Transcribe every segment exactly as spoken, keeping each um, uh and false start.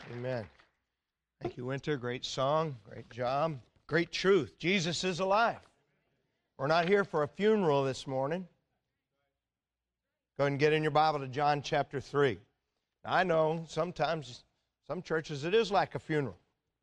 Amen. Thank you, Winter. Great song. Great job. Great truth. Jesus is alive. We're not here for a funeral this morning. Go ahead and get in your Bible to John chapter three. I know sometimes, some churches, it is like a funeral.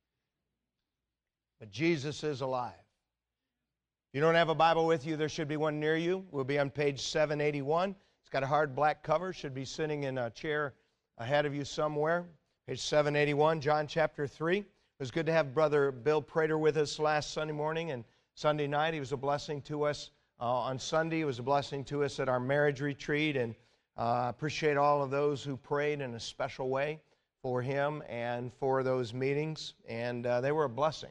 But Jesus is alive. If you don't have a Bible with you, there should be one near you. We'll be on page seven eighty-one. It's got a hard black cover. Should be sitting in a chair ahead of you somewhere. Page seven eighty-one, John chapter three. It was good to have Brother Bill Prater with us last Sunday morning and Sunday night. He was a blessing to us uh, on Sunday. He was a blessing to us at our marriage retreat. And I uh, appreciate all of those who prayed in a special way for him and for those meetings. And uh, they were a blessing.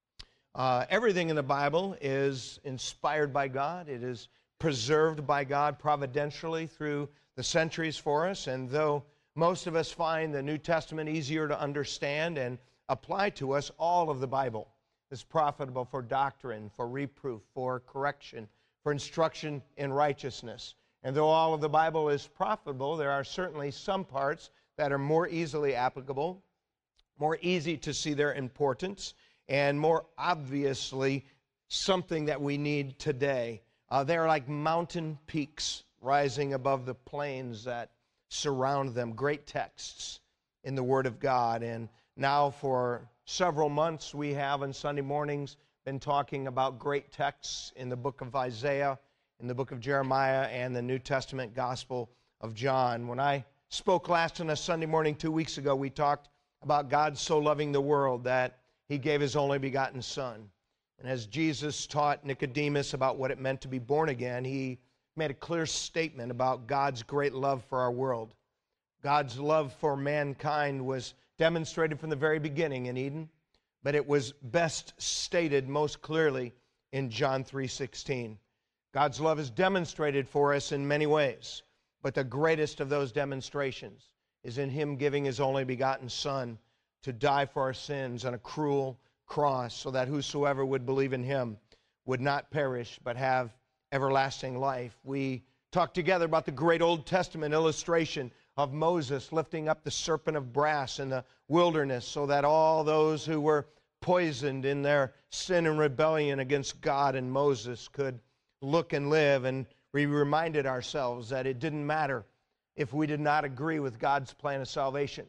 Uh, everything in the Bible is inspired by God. It is preserved by God providentially through the centuries for us. And though most of us find the New Testament easier to understand and apply to us, all of the Bible is profitable for doctrine, for reproof, for correction, for instruction in righteousness. And though all of the Bible is profitable, there are certainly some parts that are more easily applicable, more easy to see their importance, and more obviously something that we need today. Uh, they are like mountain peaks rising above the plains that surround them. Great texts in the Word of God. And now for several months we have on Sunday mornings been talking about great texts in the book of Isaiah, in the book of Jeremiah, and the New Testament Gospel of John. When I spoke last on a Sunday morning two weeks ago, we talked about God so loving the world that He gave His only begotten Son. And as Jesus taught Nicodemus about what it meant to be born again, He made a clear statement about God's great love for our world. God's love for mankind was demonstrated from the very beginning in Eden, but it was best stated most clearly in John three sixteen. God's love is demonstrated for us in many ways, but the greatest of those demonstrations is in Him giving His only begotten Son to die for our sins on a cruel cross so that whosoever would believe in Him would not perish but have everlasting life. We talked together about the great Old Testament illustration of Moses lifting up the serpent of brass in the wilderness so that all those who were poisoned in their sin and rebellion against God and Moses could look and live. And we reminded ourselves that it didn't matter if we did not agree with God's plan of salvation.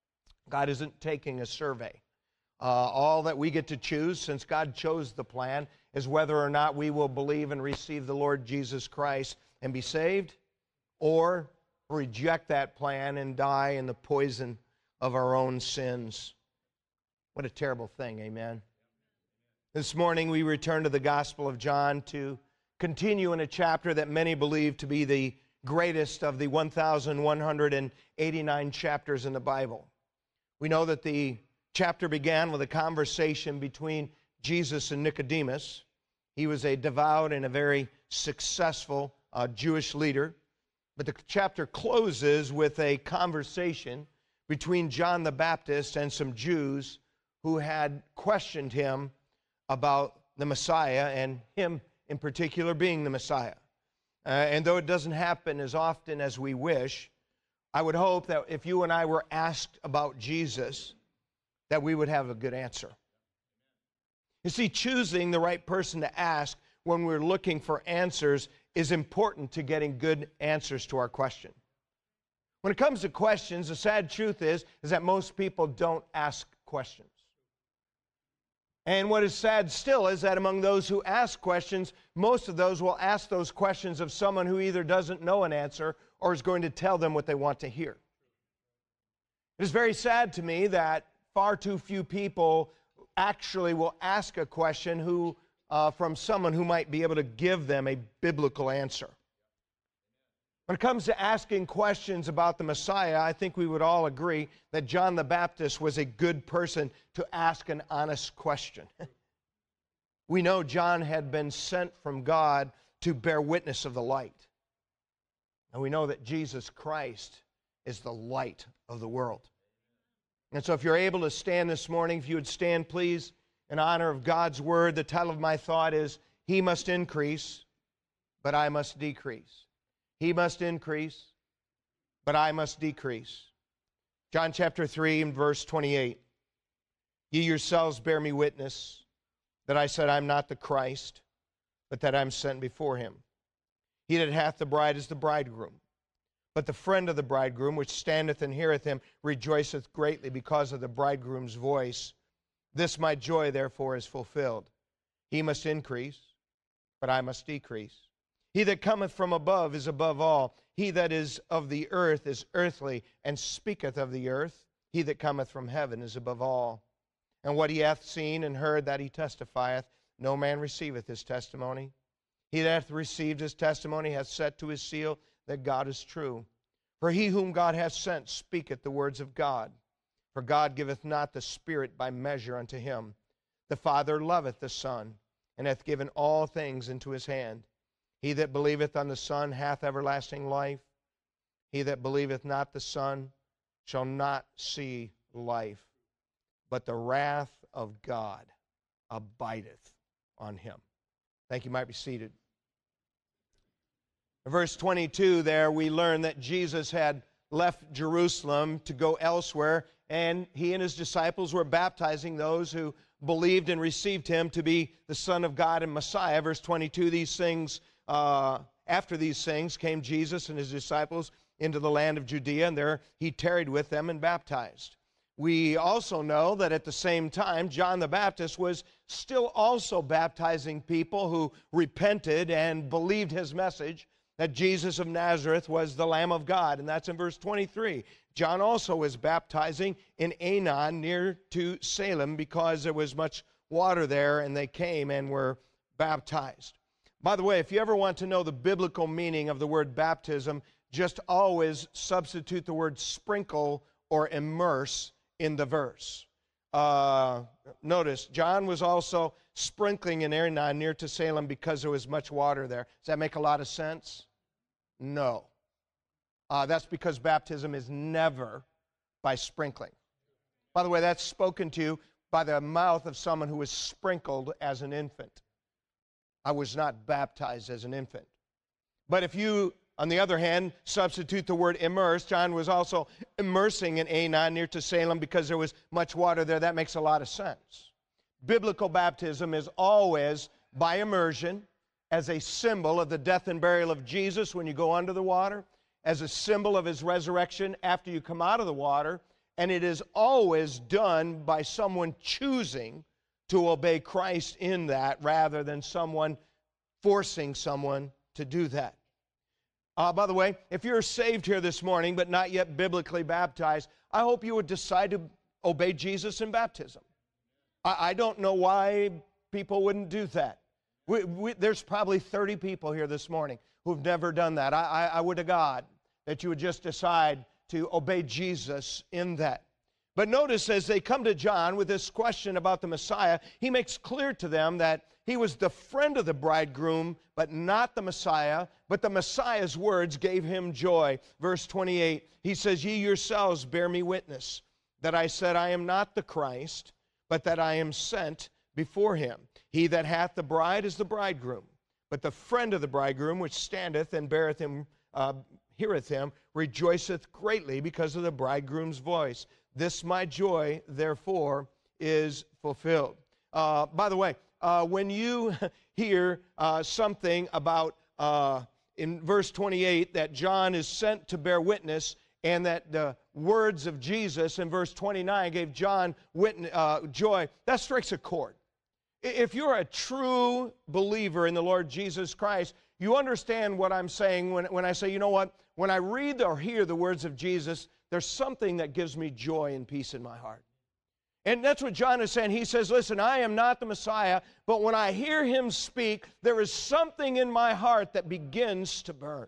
God isn't taking a survey. Uh, all that we get to choose, since God chose the plan, is whether or not we will believe and receive the Lord Jesus Christ and be saved, or reject that plan and die in the poison of our own sins. What a terrible thing, amen? This morning we return to the Gospel of John to continue in a chapter that many believe to be the greatest of the one thousand one hundred eighty-nine chapters in the Bible. We know that the chapter began with a conversation between Jesus and Nicodemus. He was a devout and a very successful uh, Jewish leader. But the chapter closes with a conversation between John the Baptist and some Jews who had questioned him about the Messiah, and him in particular being the Messiah. Uh, and though it doesn't happen as often as we wish, I would hope that if you and I were asked about Jesus, that we would have a good answer. You see, choosing the right person to ask when we're looking for answers is important to getting good answers to our question. When it comes to questions, the sad truth is, is that most people don't ask questions. And what is sad still is that among those who ask questions, most of those will ask those questions of someone who either doesn't know an answer or is going to tell them what they want to hear. It is very sad to me that far too few people actually will ask a question who, uh, from someone who might be able to give them a biblical answer. When it comes to asking questions about the Messiah, I think we would all agree that John the Baptist was a good person to ask an honest question. We know John had been sent from God to bear witness of the light. And we know that Jesus Christ is the light of the world. And so if you're able to stand this morning, if you would stand, please, in honor of God's Word. The title of my thought is, He Must Increase, But I Must Decrease. He must increase, but I must decrease. John chapter three and verse twenty-eight. Ye yourselves bear me witness that I said, I'm not the Christ, but that I'm sent before him. He that hath the bride is the bridegroom. But the friend of the bridegroom, which standeth and heareth him, rejoiceth greatly because of the bridegroom's voice. This my joy, therefore, is fulfilled. He must increase, but I must decrease. He that cometh from above is above all. He that is of the earth is earthly, and speaketh of the earth. He that cometh from heaven is above all. And what he hath seen and heard, that he testifieth. No man receiveth his testimony. He that hath received his testimony hath set to his seal that God is true. For he whom God hath sent speaketh the words of God. For God giveth not the Spirit by measure unto him. The Father loveth the Son, and hath given all things into his hand. He that believeth on the Son hath everlasting life. He that believeth not the Son shall not see life, but the wrath of God abideth on him. Thank you. You might be seated. In verse twenty-two there, we learn that Jesus had left Jerusalem to go elsewhere, and he and his disciples were baptizing those who believed and received him to be the Son of God and Messiah. Verse twenty-two, these things, uh, after these things came Jesus and his disciples into the land of Judea, and there he tarried with them and baptized. We also know that at the same time, John the Baptist was still also baptizing people who repented and believed his message, that Jesus of Nazareth was the Lamb of God, and that's in verse twenty-three. John also was baptizing in Aenon near to Salem because there was much water there, and they came and were baptized. By the way, if you ever want to know the biblical meaning of the word baptism, just always substitute the word sprinkle or immerse in the verse. Uh, notice, John was also sprinkling in Aenon near to Salem because there was much water there. Does that make a lot of sense? No. Uh, that's because baptism is never by sprinkling. By the way, that's spoken to by the mouth of someone who was sprinkled as an infant. I was not baptized as an infant. But if you, on the other hand, substitute the word immerse, John was also immersing in Aenon near to Salem because there was much water there. That makes a lot of sense. Biblical baptism is always by immersion, as a symbol of the death and burial of Jesus when you go under the water, as a symbol of his resurrection after you come out of the water, and it is always done by someone choosing to obey Christ in that rather than someone forcing someone to do that. Uh, by the way, if you're saved here this morning but not yet biblically baptized, I hope you would decide to obey Jesus in baptism. I, I don't know why people wouldn't do that. We, we, there's probably thirty people here this morning who've never done that. I, I, I would to God that you would just decide to obey Jesus in that. But notice as they come to John with this question about the Messiah, he makes clear to them that he was the friend of the bridegroom, but not the Messiah. But the Messiah's words gave him joy. Verse twenty-eight, he says, Ye yourselves bear me witness that I said, I am not the Christ, but that I am sent before him. He that hath the bride is the bridegroom. But the friend of the bridegroom, which standeth and beareth him, uh, heareth him, rejoiceth greatly because of the bridegroom's voice. This my joy, therefore, is fulfilled. Uh, by the way, uh, when you hear uh, something about, uh, in verse twenty-eight, that John is sent to bear witness, and that the words of Jesus in verse twenty-nine gave John witness, uh, joy, that strikes a chord. If you're a true believer in the Lord Jesus Christ, you understand what I'm saying when, when I say, you know what, when I read or hear the words of Jesus, there's something that gives me joy and peace in my heart. And that's what John is saying. He says, listen, I am not the Messiah, but when I hear him speak, there is something in my heart that begins to burn.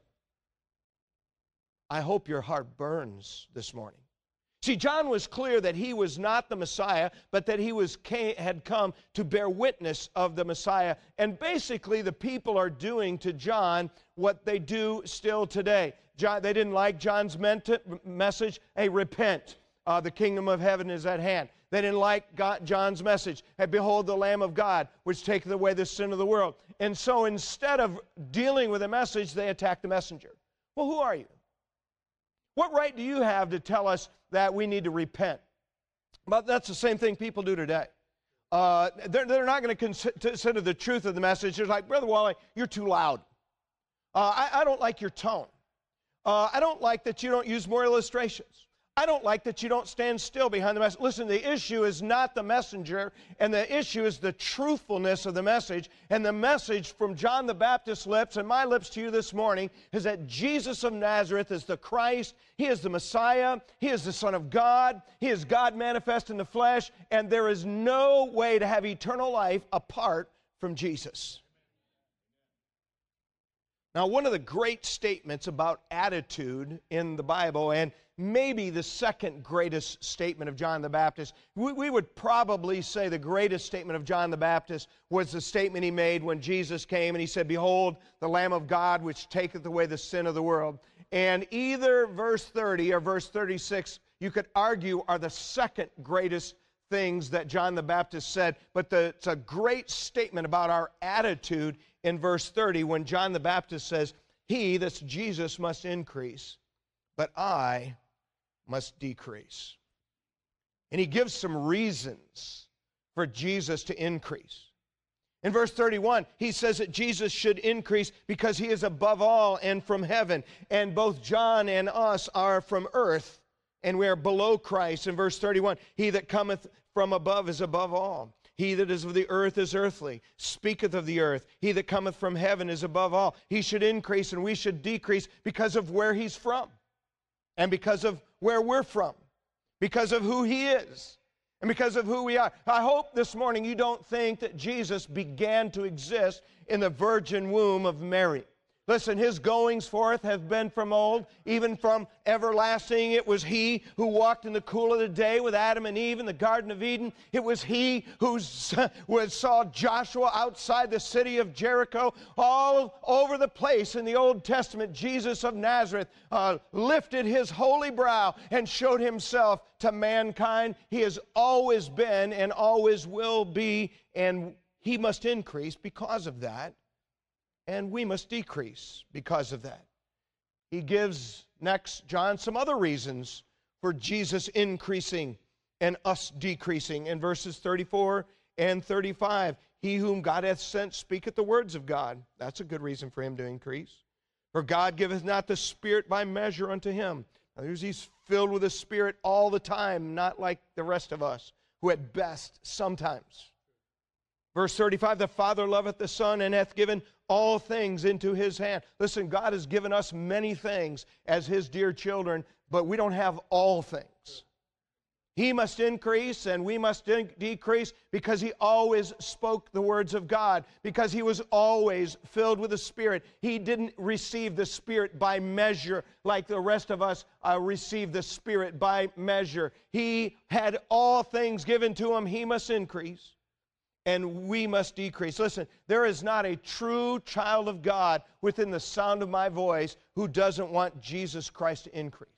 I hope your heart burns this morning. See, John was clear that he was not the Messiah, but that he was came, had come to bear witness of the Messiah. And basically, the people are doing to John what they do still today. John, they didn't like John's message, hey, repent. Uh, the kingdom of heaven is at hand. They didn't like God, John's message, hey, behold the Lamb of God, which taketh away the sin of the world. And so instead of dealing with the message, they attacked the messenger. Well, who are you? What right do you have to tell us that we need to repent? But that's the same thing people do today. Uh, they're, they're not going to consider the truth of the message. They're like, Brother Wally, you're too loud. Uh, I, I don't like your tone. Uh, I don't like that you don't use more illustrations. I don't like that you don't stand still behind the message. Listen, the issue is not the messenger, and the issue is the truthfulness of the message. And the message from John the Baptist's lips and my lips to you this morning is that Jesus of Nazareth is the Christ. He is the Messiah. He is the Son of God. He is God manifest in the flesh. And there is no way to have eternal life apart from Jesus. Now, one of the great statements about attitude in the Bible, and maybe the second greatest statement of John the Baptist, we, we would probably say the greatest statement of John the Baptist was the statement he made when Jesus came and he said, Behold, the Lamb of God which taketh away the sin of the world. And either verse thirty or verse thirty-six, you could argue, are the second greatest things that John the Baptist said. But the, it's a great statement about our attitude in verse thirty when John the Baptist says, He, that's Jesus, must increase, but I must decrease. And he gives some reasons for Jesus to increase. In verse thirty-one, he says that Jesus should increase because he is above all and from heaven. And both John and us are from earth, and we are below Christ. In verse thirty-one, he that cometh from above is above all. He that is of the earth is earthly, speaketh of the earth. He that cometh from heaven is above all. He should increase and we should decrease because of where he's from, and because of where we're from, because of who he is, and because of who we are. I hope this morning you don't think that Jesus began to exist in the virgin womb of Mary. Listen, his goings forth have been from old, even from everlasting. It was he who walked in the cool of the day with Adam and Eve in the Garden of Eden. It was he who saw Joshua outside the city of Jericho. All over the place in the Old Testament, Jesus of Nazareth uh, lifted his holy brow and showed himself to mankind. He has always been and always will be, and he must increase because of that. And we must decrease because of that. He gives next, John, some other reasons for Jesus increasing and us decreasing. In verses thirty-four and thirty-five, he whom God hath sent speaketh the words of God. That's a good reason for him to increase. For God giveth not the Spirit by measure unto him. Now, he's filled with the Spirit all the time, not like the rest of us, who at best sometimes. Verse thirty-five, the Father loveth the Son and hath given all things into his hand. Listen, God has given us many things as his dear children, but we don't have all things. He must increase and we must de- decrease because he always spoke the words of God, because he was always filled with the Spirit. He didn't receive the Spirit by measure like the rest of us uh, receive the Spirit by measure. He had all things given to him. He must increase and we must decrease. Listen, there is not a true child of God within the sound of my voice who doesn't want Jesus Christ to increase.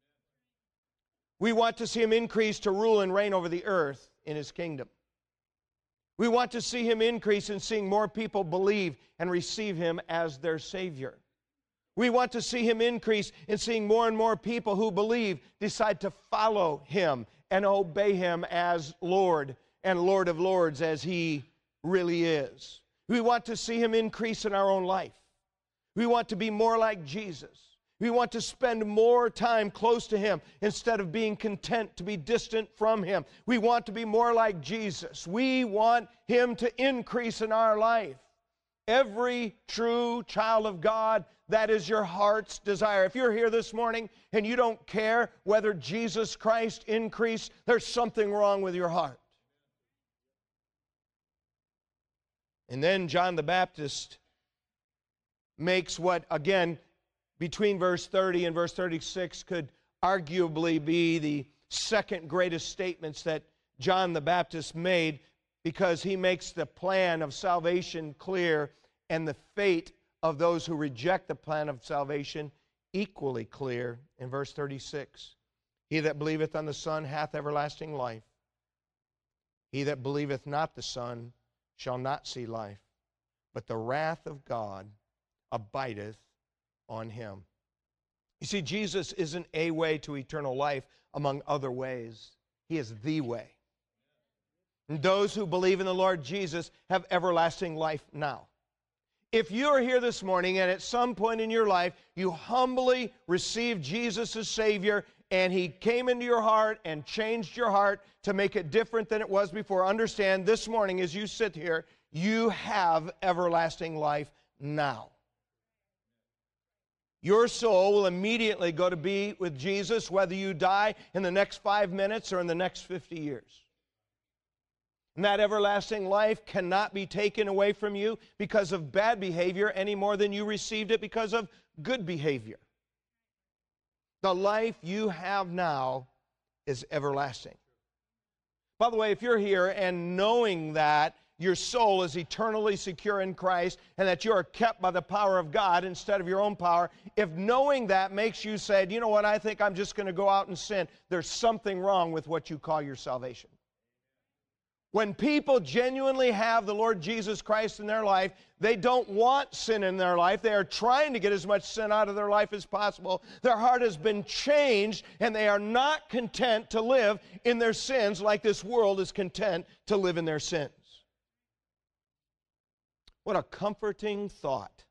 We want to see him increase to rule and reign over the earth in his kingdom. We want to see him increase in seeing more people believe and receive him as their Savior. We want to see him increase in seeing more and more people who believe decide to follow him and obey him as Lord and Lord of Lords as he really is. We want to see him increase in our own life. We want to be more like Jesus. We want to spend more time close to him instead of being content to be distant from him. We want to be more like Jesus. We want him to increase in our life. Every true child of God, that is your heart's desire. If you're here this morning and you don't care whether Jesus Christ increased, there's something wrong with your heart. And then John the Baptist makes what, again, between verse thirty and verse thirty-six could arguably be the second greatest statements that John the Baptist made, because he makes the plan of salvation clear and the fate of those who reject the plan of salvation equally clear. In verse thirty-six, he that believeth on the Son hath everlasting life. He that believeth not the Son shall not see life, but the wrath of God abideth on him. You see, Jesus isn't a way to eternal life among other ways. He is the way. And those who believe in the Lord Jesus have everlasting life now. If you are here this morning and at some point in your life you humbly received Jesus as Savior and He came into your heart and changed your heart to make it different than it was before, understand this morning as you sit here, you have everlasting life now. Your soul will immediately go to be with Jesus, whether you die in the next five minutes or in the next fifty years. And that everlasting life cannot be taken away from you because of bad behavior any more than you received it because of good behavior. The life you have now is everlasting. By the way, if you're here and knowing that your soul is eternally secure in Christ and that you are kept by the power of God instead of your own power, if knowing that makes you say, you know what, I think I'm just going to go out and sin, there's something wrong with what you call your salvation. When people genuinely have the Lord Jesus Christ in their life, they don't want sin in their life. They are trying to get as much sin out of their life as possible. Their heart has been changed, and they are not content to live in their sins like this world is content to live in their sins. What a comforting thought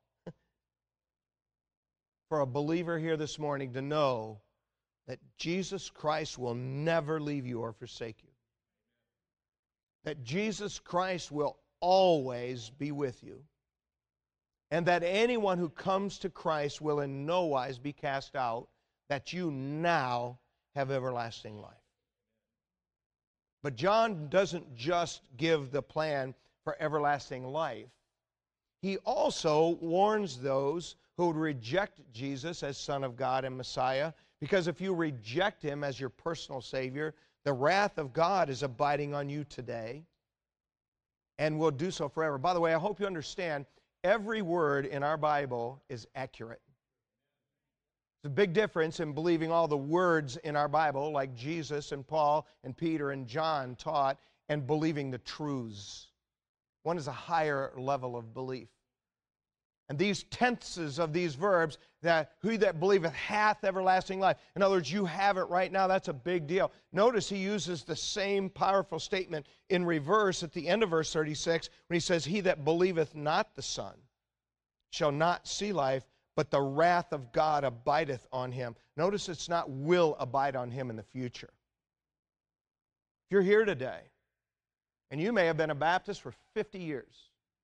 for a believer here this morning to know that Jesus Christ will never leave you or forsake you. That Jesus Christ will always be with you. And that anyone who comes to Christ will in no wise be cast out, that you now have everlasting life. But John doesn't just give the plan for everlasting life. He also warns those who would reject Jesus as Son of God and Messiah, because if you reject Him as your personal Savior, the wrath of God is abiding on you today and will do so forever. By the way, I hope you understand, every word in our Bible is accurate. There's a big difference in believing all the words in our Bible, like Jesus and Paul and Peter and John taught, and believing the truths. One is a higher level of belief. And these tenses of these verbs, that who that believeth hath everlasting life. In other words, you have it right now. That's a big deal. Notice he uses the same powerful statement in reverse at the end of verse thirty-six when he says, he that believeth not the Son shall not see life, but the wrath of God abideth on him. Notice it's not will abide on him in the future. If you're here today, and you may have been a Baptist for fifty years,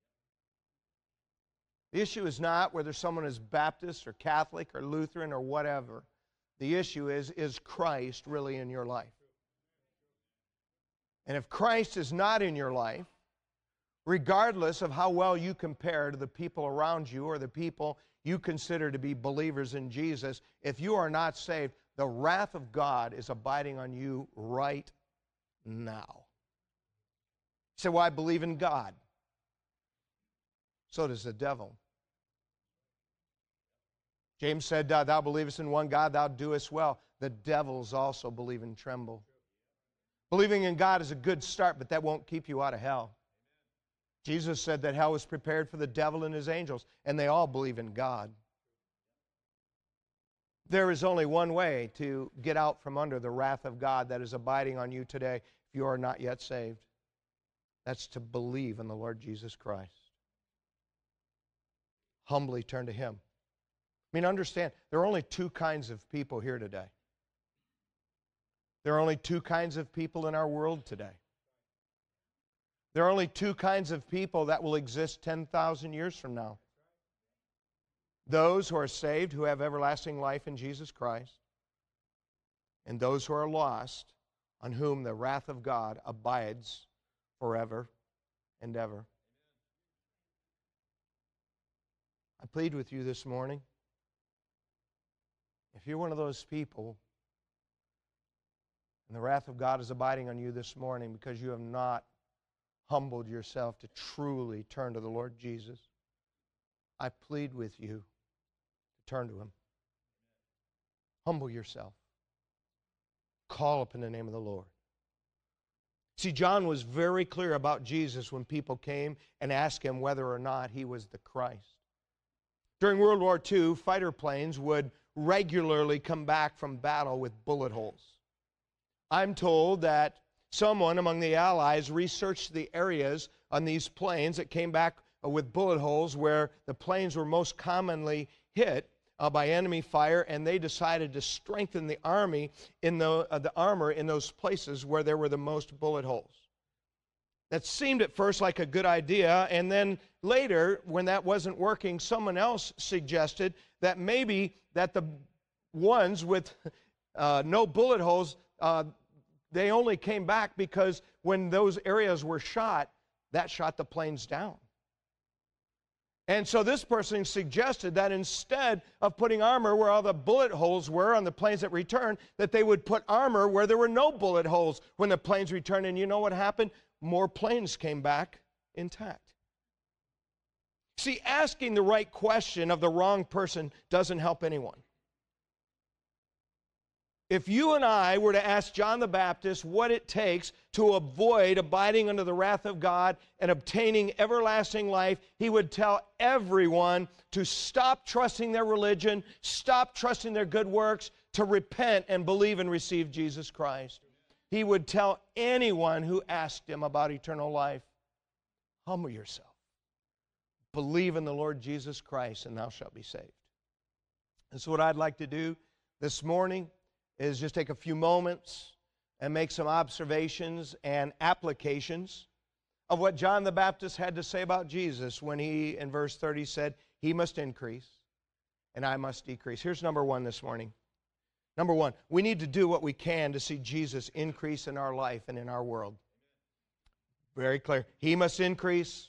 the issue is not whether someone is Baptist or Catholic or Lutheran or whatever. The issue is, is Christ really in your life? And if Christ is not in your life, regardless of how well you compare to the people around you or the people you consider to be believers in Jesus, if you are not saved, the wrath of God is abiding on you right now. You say, well, I believe in God. So does the devil. James said, thou believest in one God, thou doest well. The devils also believe and tremble. Believing in God is a good start, but that won't keep you out of hell. Jesus said that hell was prepared for the devil and his angels, and they all believe in God. There is only one way to get out from under the wrath of God that is abiding on you today if you are not yet saved. That's to believe in the Lord Jesus Christ. Humbly turn to Him. I mean, understand, there are only two kinds of people here today. There are only two kinds of people in our world today. There are only two kinds of people that will exist ten thousand years from now. Those who are saved, who have everlasting life in Jesus Christ, and those who are lost, on whom the wrath of God abides forever and ever. I plead with you this morning, if you're one of those people and the wrath of God is abiding on you this morning because you have not humbled yourself to truly turn to the Lord Jesus, I plead with you to turn to Him. Humble yourself. Call upon the name of the Lord. See, John was very clear about Jesus when people came and asked him whether or not He was the Christ. During World War Two, fighter planes would regularly come back from battle with bullet holes. I'm told that someone among the Allies researched the areas on these planes that came back with bullet holes where the planes were most commonly hit uh, by enemy fire, and they decided to strengthen the army in the, uh, the armor in those places where there were the most bullet holes. That seemed at first like a good idea, and then later, when that wasn't working, someone else suggested that maybe that the ones with uh, no bullet holes, uh, they only came back because when those areas were shot, that shot the planes down. And so this person suggested that instead of putting armor where all the bullet holes were on the planes that returned, that they would put armor where there were no bullet holes when the planes returned. And you know what happened? More planes came back intact. See, asking the right question of the wrong person doesn't help anyone. If you and I were to ask John the Baptist what it takes to avoid abiding under the wrath of God and obtaining everlasting life, he would tell everyone to stop trusting their religion, stop trusting their good works, to repent and believe and receive Jesus Christ. He would tell anyone who asked him about eternal life, humble yourself, believe in the Lord Jesus Christ, and thou shalt be saved. And so what I'd like to do this morning is just take a few moments and make some observations and applications of what John the Baptist had to say about Jesus when he, in verse thirty, said, he must increase and I must decrease. Here's number one this morning. Number one, we need to do what we can to see Jesus increase in our life and in our world. Very clear. He must increase,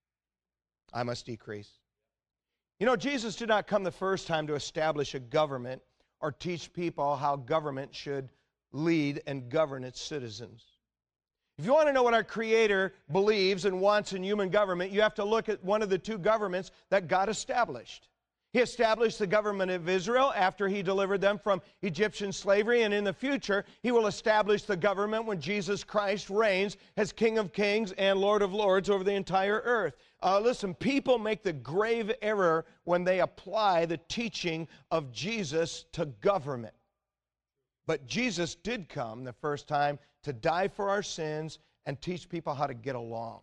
I must decrease. You know, Jesus did not come the first time to establish a government or teach people how government should lead and govern its citizens. If you want to know what our Creator believes and wants in human government, you have to look at one of the two governments that God established. He established the government of Israel after He delivered them from Egyptian slavery, and in the future, He will establish the government when Jesus Christ reigns as King of Kings and Lord of Lords over the entire earth. Uh, listen, people make the grave error when they apply the teaching of Jesus to government. But Jesus did come the first time to die for our sins and teach people how to get along.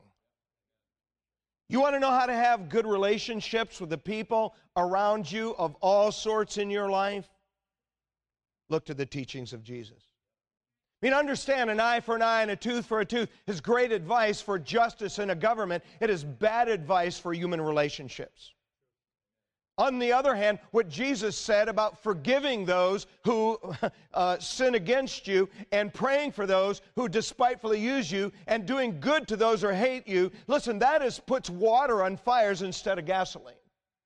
You want to know how to have good relationships with the people around you of all sorts in your life? Look to the teachings of Jesus. I mean, understand, an eye for an eye and a tooth for a tooth is great advice for justice in a government. It is bad advice for human relationships. On the other hand, what Jesus said about forgiving those who uh, sin against you and praying for those who despitefully use you and doing good to those who hate you, listen, that is puts water on fires instead of gasoline.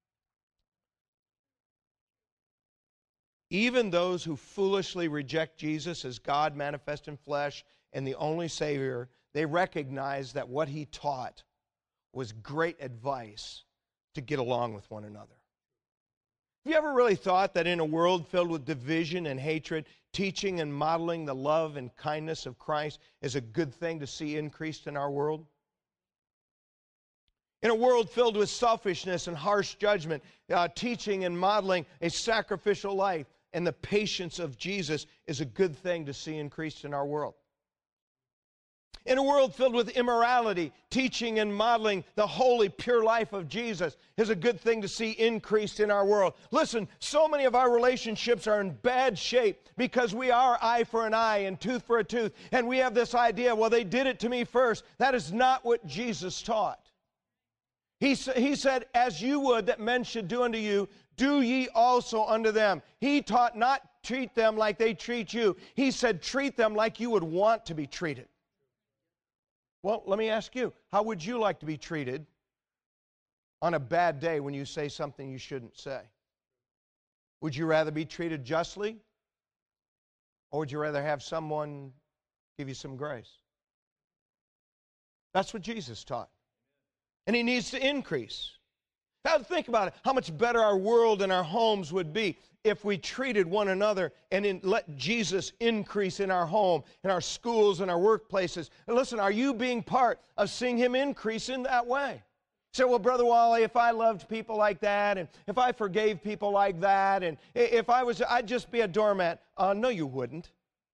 Even those who foolishly reject Jesus as God manifest in flesh and the only Savior, they recognize that what He taught was great advice to get along with one another. Have you ever really thought that in a world filled with division and hatred, teaching and modeling the love and kindness of Christ is a good thing to see increased in our world? In a world filled with selfishness and harsh judgment, uh, teaching and modeling a sacrificial life and the patience of Jesus is a good thing to see increased in our world. In a world filled with immorality, teaching and modeling the holy, pure life of Jesus is a good thing to see increased in our world. Listen, so many of our relationships are in bad shape because we are eye for an eye and tooth for a tooth, and we have this idea, well, they did it to me first. That is not what Jesus taught. He, he said, as you would that men should do unto you, do ye also unto them. He taught not treat them like they treat you. He said, treat them like you would want to be treated. Well, let me ask you, how would you like to be treated on a bad day when you say something you shouldn't say? Would you rather be treated justly, or would you rather have someone give you some grace? That's what Jesus taught. And He needs to increase. Now think about it, how much better our world and our homes would be if we treated one another and in, let Jesus increase in our home, in our schools, in our workplaces. And listen, are you being part of seeing Him increase in that way? Say, well, Brother Wally, if I loved people like that, and if I forgave people like that, and if I was, I'd just be a doormat. Uh, no, you wouldn't.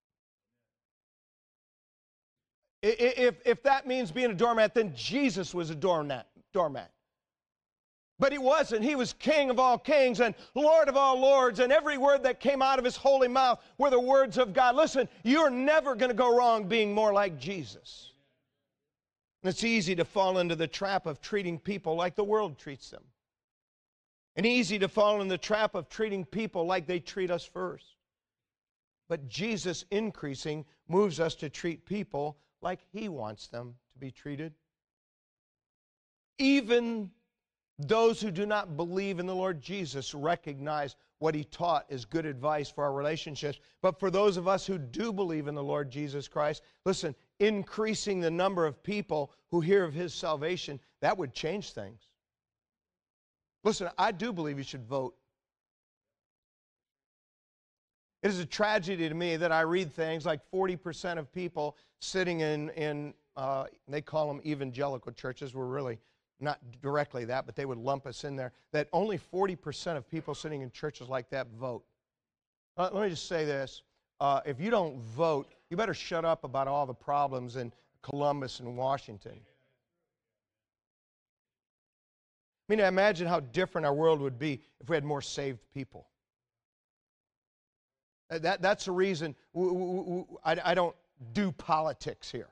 If, if that means being a doormat, then Jesus was a doormat. doormat. But he wasn't. He was King of all kings and Lord of all lords, and every word that came out of his holy mouth were the words of God. Listen, you're never going to go wrong being more like Jesus. And it's easy to fall into the trap of treating people like the world treats them. And easy to fall in the trap of treating people like they treat us first. But Jesus increasing moves us to treat people like he wants them to be treated. Even those who do not believe in the Lord Jesus recognize what he taught is good advice for our relationships. But for those of us who do believe in the Lord Jesus Christ, listen, increasing the number of people who hear of his salvation, that would change things. Listen, I do believe you should vote. It is a tragedy to me that I read things like forty percent of people sitting in, in uh, they call them evangelical churches. We're really not directly that, but they would lump us in there, that only forty percent of people sitting in churches like that vote. Uh, let me just say this. Uh, if you don't vote, you better shut up about all the problems in Columbus and Washington. I mean, imagine how different our world would be if we had more saved people. That, that's the reason w w w I, I don't do politics here.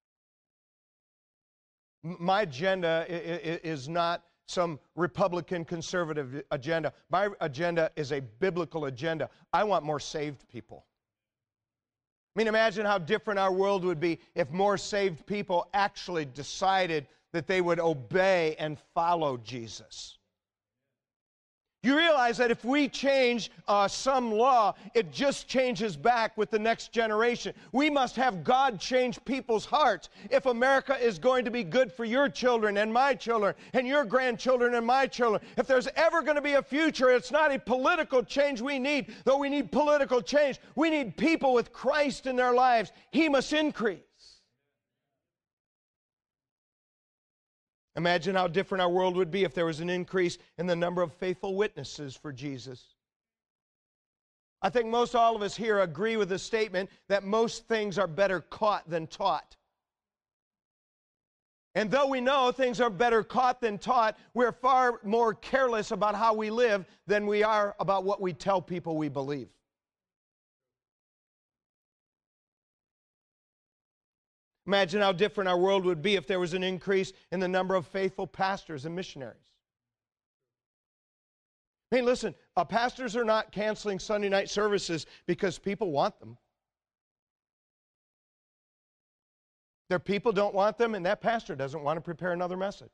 My agenda is not some Republican conservative agenda. My agenda is a biblical agenda. I want more saved people. I mean, imagine how different our world would be if more saved people actually decided that they would obey and follow Jesus. You realize that if we change uh, some law, it just changes back with the next generation. We must have God change people's hearts. If America is going to be good for your children and my children and your grandchildren and my children, if there's ever going to be a future, it's not a political change we need, though we need political change. We need people with Christ in their lives. He must increase. Imagine how different our world would be if there was an increase in the number of faithful witnesses for Jesus. I think most all of us here agree with the statement that most things are better caught than taught. And though we know things are better caught than taught, we're far more careless about how we live than we are about what we tell people we believe. Imagine how different our world would be if there was an increase in the number of faithful pastors and missionaries. I mean, listen, uh, pastors are not canceling Sunday night services because people want them. Their people don't want them, and that pastor doesn't want to prepare another message.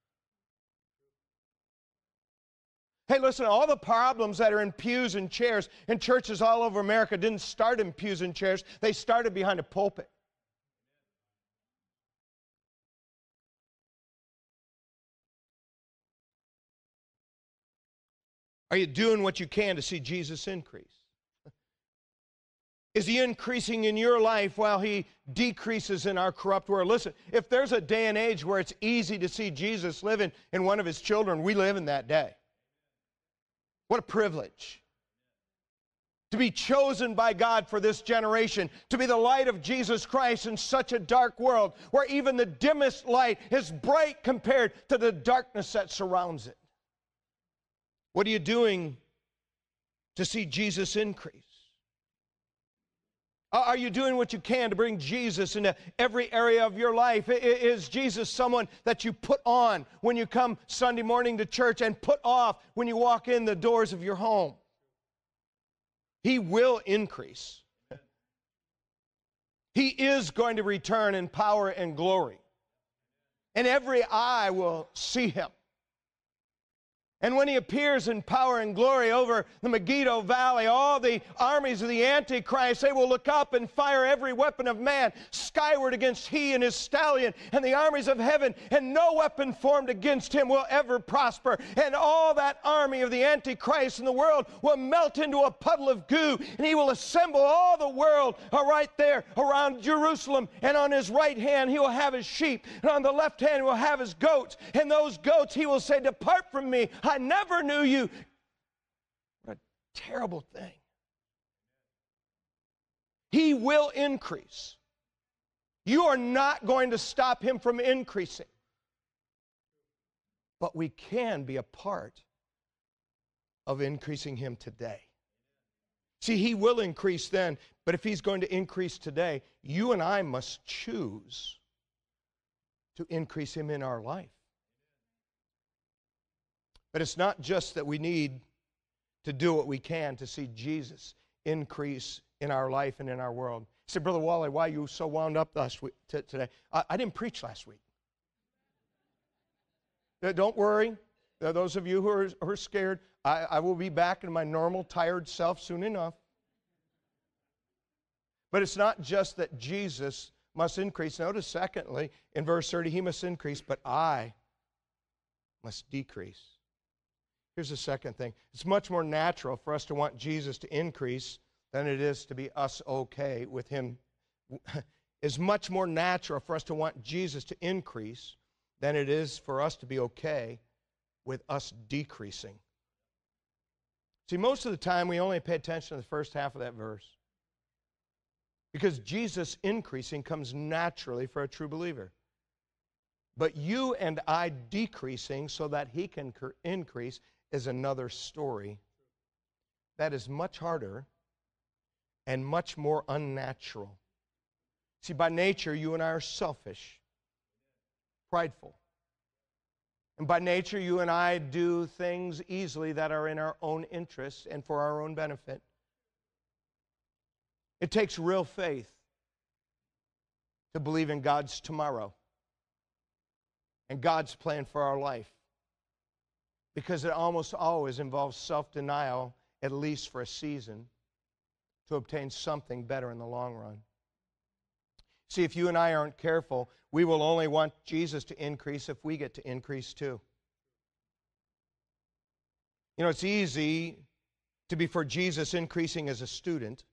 Hey, listen, all the problems that are in pews and chairs in churches all over America didn't start in pews and chairs. They started behind a pulpit. Are you doing what you can to see Jesus increase? Is he increasing in your life while he decreases in our corrupt world? Listen, if there's a day and age where it's easy to see Jesus living in one of his children, we live in that day. What a privilege to be chosen by God for this generation, to be the light of Jesus Christ in such a dark world where even the dimmest light is bright compared to the darkness that surrounds it. What are you doing to see Jesus increase? Are you doing what you can to bring Jesus into every area of your life? Is Jesus someone that you put on when you come Sunday morning to church and put off when you walk in the doors of your home? He will increase. He is going to return in power and glory. And every eye will see him. And when he appears in power and glory over the Megiddo Valley, all the armies of the Antichrist, they will look up and fire every weapon of man, skyward against he and his stallion and the armies of heaven, and no weapon formed against him will ever prosper. And all that army of the Antichrist in the world will melt into a puddle of goo, and he will assemble all the world uh, right there around Jerusalem. And on his right hand he will have his sheep, and on the left hand he will have his goats. And those goats he will say, depart from me, I never knew you. What a terrible thing. He will increase. You are not going to stop him from increasing. But we can be a part of increasing him today. See, he will increase then, but if he's going to increase today, you and I must choose to increase him in our life. But it's not just that we need to do what we can to see Jesus increase in our life and in our world. He said, Brother Wally, why are you so wound up last week, t- today? I, I didn't preach last week. Don't worry. Those of you who are, who are scared, I, I will be back in my normal tired self soon enough. But it's not just that Jesus must increase. Notice, secondly, in verse thirty, he must increase, but I must decrease. Here's the second thing. It's much more natural for us to want Jesus to increase than it is to be us okay with him. It's much more natural for us to want Jesus to increase than it is for us to be okay with us decreasing. See, most of the time we only pay attention to the first half of that verse, because Jesus increasing comes naturally for a true believer. But you and I decreasing so that he can increase is another story. That is much harder and much more unnatural. See, by nature, you and I are selfish, prideful. And by nature, you and I do things easily that are in our own interests and for our own benefit. It takes real faith to believe in God's tomorrow and God's plan for our life, because it almost always involves self-denial, at least for a season, to obtain something better in the long run. See, if you and I aren't careful, we will only want Jesus to increase if we get to increase too. You know, it's easy to be for Jesus increasing as a student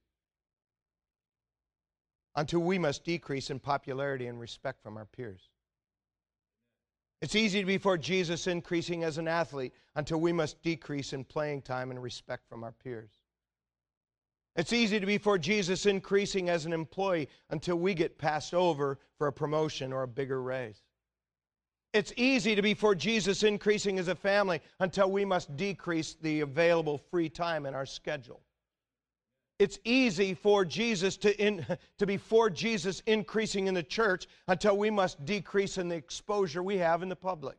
until we must decrease in popularity and respect from our peers. It's easy to be for Jesus increasing as an athlete until we must decrease in playing time and respect from our peers. It's easy to be for Jesus increasing as an employee until we get passed over for a promotion or a bigger raise. It's easy to be for Jesus increasing as a family until we must decrease the available free time in our schedule. It's easy for Jesus to, in, to be for Jesus increasing in the church until we must decrease in the exposure we have in the public.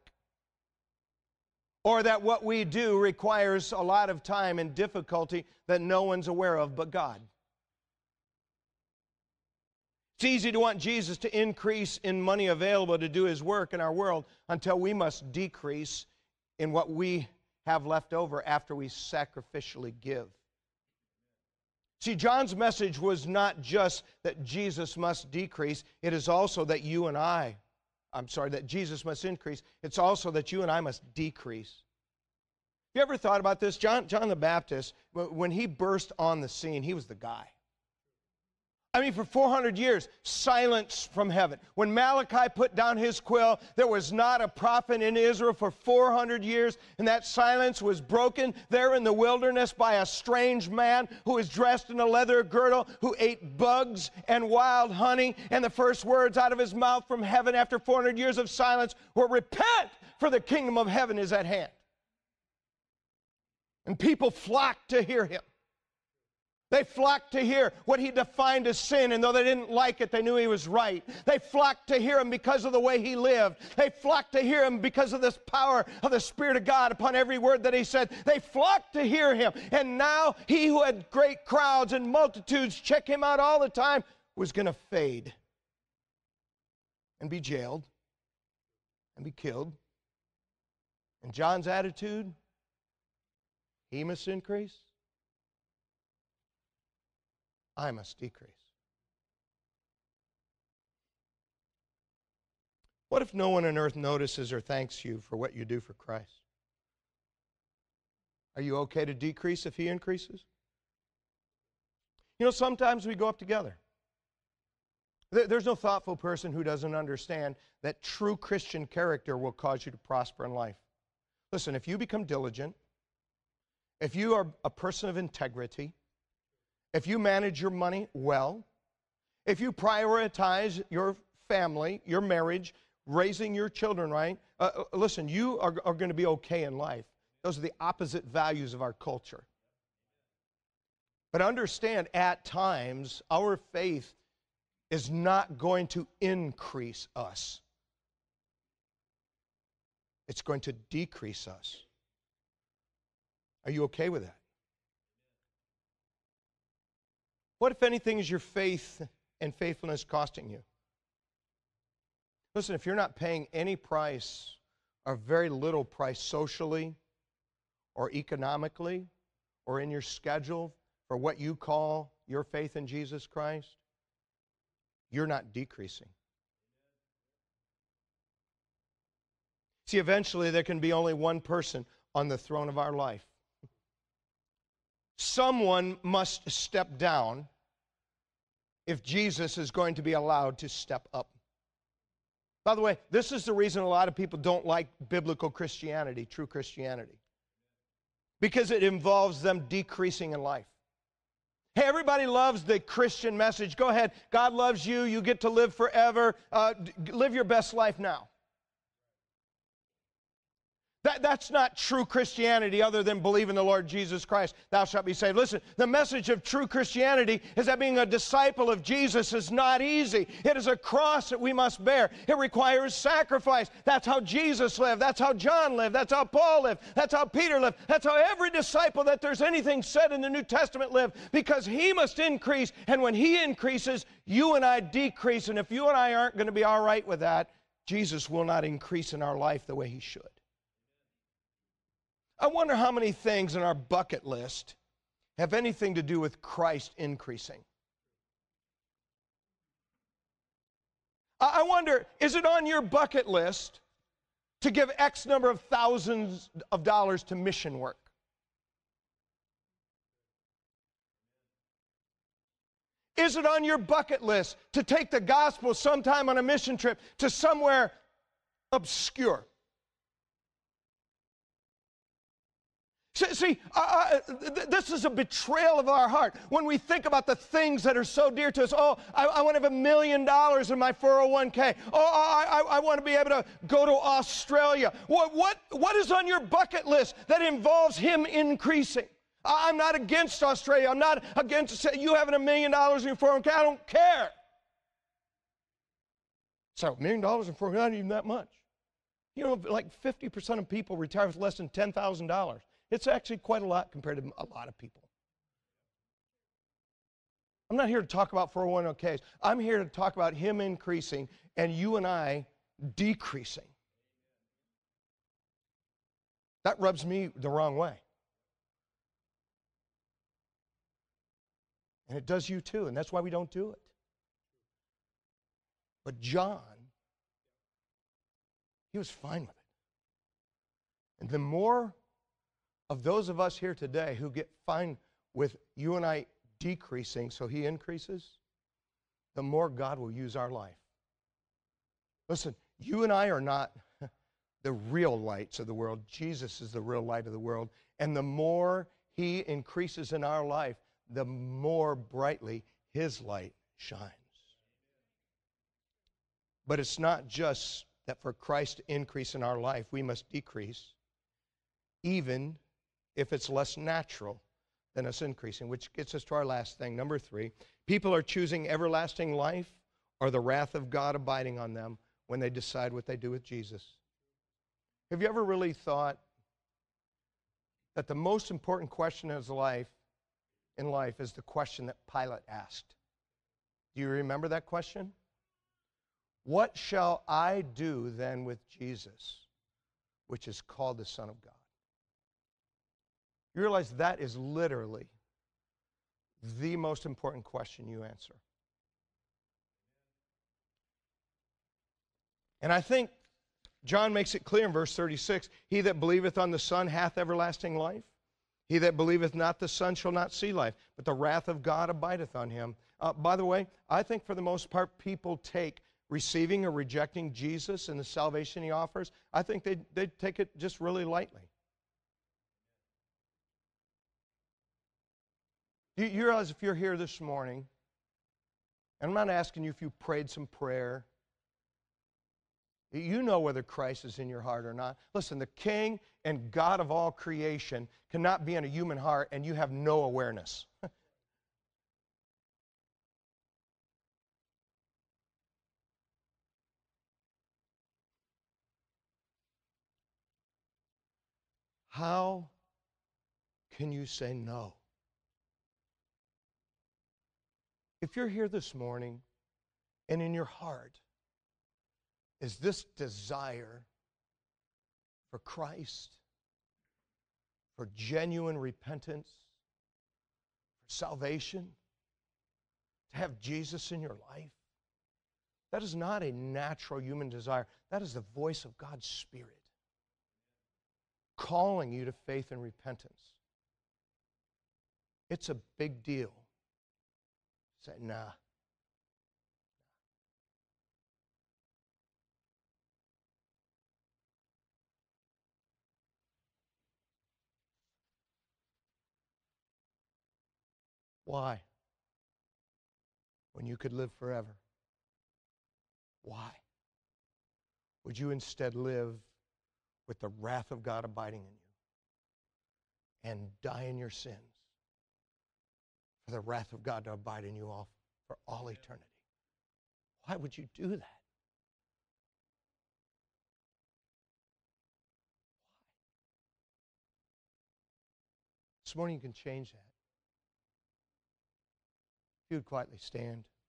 Or that what we do requires a lot of time and difficulty that no one's aware of but God. It's easy to want Jesus to increase in money available to do his work in our world until we must decrease in what we have left over after we sacrificially give. See, John's message was not just that Jesus must decrease, it is also that you and I, I'm sorry, that Jesus must increase. It's also that you and I must decrease. You ever thought about this? John, John the Baptist, when he burst on the scene, he was the guy. I mean, for four hundred years, silence from heaven. When Malachi put down his quill, there was not a prophet in Israel for four hundred years, and that silence was broken there in the wilderness by a strange man who was dressed in a leather girdle, who ate bugs and wild honey, and the first words out of his mouth from heaven after four hundred years of silence were, "Repent, for the kingdom of heaven is at hand." And people flocked to hear him. They flocked to hear what he defined as sin, and though they didn't like it, they knew he was right. They flocked to hear him because of the way he lived. They flocked to hear him because of this power of the Spirit of God upon every word that he said. They flocked to hear him. And now he who had great crowds and multitudes check him out all the time was going to fade and be jailed and be killed. And John's attitude, he must increase, I must decrease. What if no one on earth notices or thanks you for what you do for Christ? Are you okay to decrease if he increases? You know, sometimes we go up together. There's no thoughtful person who doesn't understand that true Christian character will cause you to prosper in life. Listen, if you become diligent, if you are a person of integrity, if you manage your money well, if you prioritize your family, your marriage, raising your children right, uh, listen, you are, are going to be okay in life. Those are the opposite values of our culture. But understand, at times, our faith is not going to increase us. It's going to decrease us. Are you okay with that? What, if anything, is your faith and faithfulness costing you? Listen, if you're not paying any price or very little price socially or economically or in your schedule for what you call your faith in Jesus Christ, you're not decreasing. See, eventually there can be only one person on the throne of our life. Someone must step down if Jesus is going to be allowed to step up. By the way, this is the reason a lot of people don't like biblical Christianity, true Christianity, because it involves them decreasing in life. Hey, everybody loves the Christian message. Go ahead. God loves you. You get to live forever. Uh, live your best life now. That, that's not true Christianity other than believe in the Lord Jesus Christ. Thou shalt be saved. Listen, the message of true Christianity is that being a disciple of Jesus is not easy. It is a cross that we must bear. It requires sacrifice. That's how Jesus lived. That's how John lived. That's how Paul lived. That's how Peter lived. That's how every disciple that there's anything said in the New Testament lived, because he must increase, and when he increases, you and I decrease. And if you and I aren't going to be all right with that, Jesus will not increase in our life the way he should. I wonder how many things in our bucket list have anything to do with Christ increasing. I wonder, is it on your bucket list to give X number of thousands of dollars to mission work? Is it on your bucket list to take the gospel sometime on a mission trip to somewhere obscure? See, uh, th this is a betrayal of our heart. When we think about the things that are so dear to us, oh, I, I want to have a million dollars in my four oh one K. Oh, I, I, I want to be able to go to Australia. What, what, what is on your bucket list that involves him increasing? I'm not against Australia. I'm not against you having a million dollars in your four oh one K. I don't care. So a million dollars in four oh one K, not even that much. You know, like fifty percent of people retire with less than ten thousand dollars. It's actually quite a lot compared to a lot of people. I'm not here to talk about four oh one Ks. I'm here to talk about him increasing and you and I decreasing. That rubs me the wrong way. And it does you too, and that's why we don't do it. But John, he was fine with it. And the more of those of us here today who get fine with you and I decreasing so he increases, the more God will use our life. Listen, you and I are not the real lights of the world. Jesus is the real light of the world. And the more he increases in our life, the more brightly his light shines. But it's not just that for Christ to increase in our life, we must decrease, even if it's less natural than us increasing, which gets us to our last thing, number three. People are choosing everlasting life or the wrath of God abiding on them when they decide what they do with Jesus. Have you ever really thought that the most important question in life, in life is the question that Pilate asked? Do you remember that question? What shall I do then with Jesus, which is called the Son of God? You realize that is literally the most important question you answer. And I think John makes it clear in verse thirty-six, he that believeth on the Son hath everlasting life. He that believeth not the Son shall not see life, but the wrath of God abideth on him. Uh, by the way, I think for the most part, people take receiving or rejecting Jesus and the salvation he offers, I think they they take it just really lightly. You, you realize if you're here this morning, and I'm not asking you if you prayed some prayer, you know whether Christ is in your heart or not. Listen, the King and God of all creation cannot be in a human heart and you have no awareness. How can you say no? If you're here this morning and in your heart is this desire for Christ, for genuine repentance, for salvation, to have Jesus in your life, that is not a natural human desire. That is the voice of God's Spirit calling you to faith and repentance. It's a big deal. Say, nah. Why? When you could live forever. Why? Would you instead live with the wrath of God abiding in you and die in your sins for the wrath of God to abide in you all for all eternity? Why would you do that? Why? This morning you can change that. If you would quietly stand.